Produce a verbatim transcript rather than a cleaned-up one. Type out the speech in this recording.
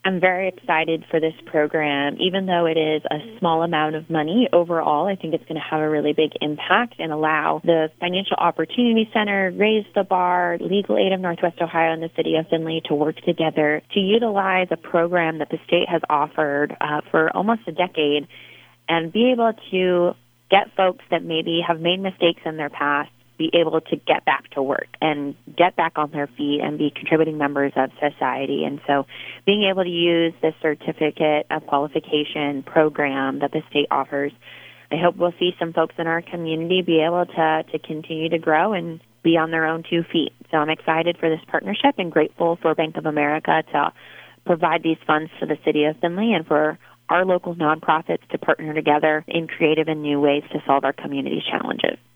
I'm very excited for this program. Even though it is a small amount of money overall, I think it's going to have a really big impact and allow the Financial Opportunity Center, Raise the Bar, Legal Aid of Northwest Ohio, and the City of Findlay to work together to utilize a program that the state has offered uh, for almost a decade and be able to get folks that maybe have made mistakes in their past be able to get back to work and get back on their feet and be contributing members of society. And so being able to use this certificate of qualification program that the state offers, I hope we'll see some folks in our community be able to, to continue to grow and be on their own two feet. So I'm excited for this partnership and grateful for Bank of America to provide these funds to the City of Findlay and for our local nonprofits to partner together in creative and new ways to solve our community's challenges.